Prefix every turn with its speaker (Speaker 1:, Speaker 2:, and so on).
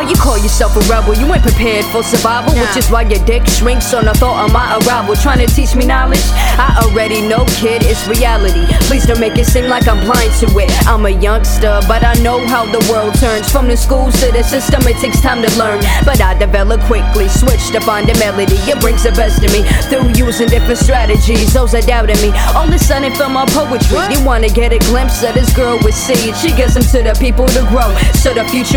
Speaker 1: you call yourself a rebel, you ain't prepared for survival, which is why your dick shrinks on the thought of my arrival. Trying to teach me knowledge? I already know, kid, it's reality. Please don't make it seem like I'm blind to it. I'm a youngster, but I know how the world turns. From the schools to the system, it takes time to learn, but I develop quickly, switch to find a melody. It brings the best of me through using different strategies. Those that doubted me, all of a sudden feel my poetry. You wanna get a glimpse of this girl with seeds? She gives them to the people to grow, so the future